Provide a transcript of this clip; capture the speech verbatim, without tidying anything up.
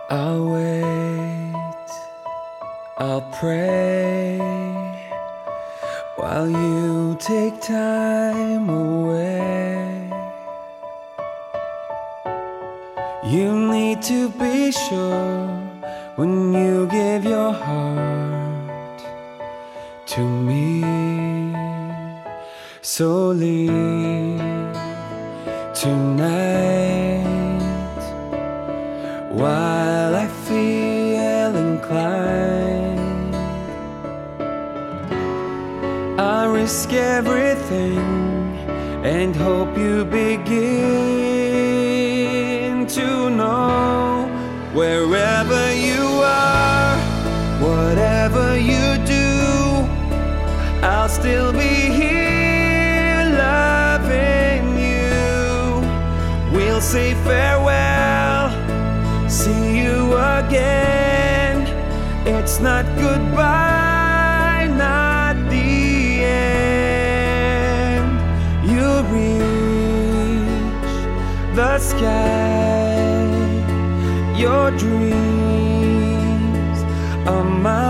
I'll wait, I'll pray while you take time away. You need to be sure when you give your heart to me. So leave tonight while I feel inclined. I risk everything and hope you begin to know. Wherever you are, whatever you do, I'll still be here loving you. We'll say farewell, see you again. It's not goodbye, not the end. You'll reach the sky. Your dreams are mine.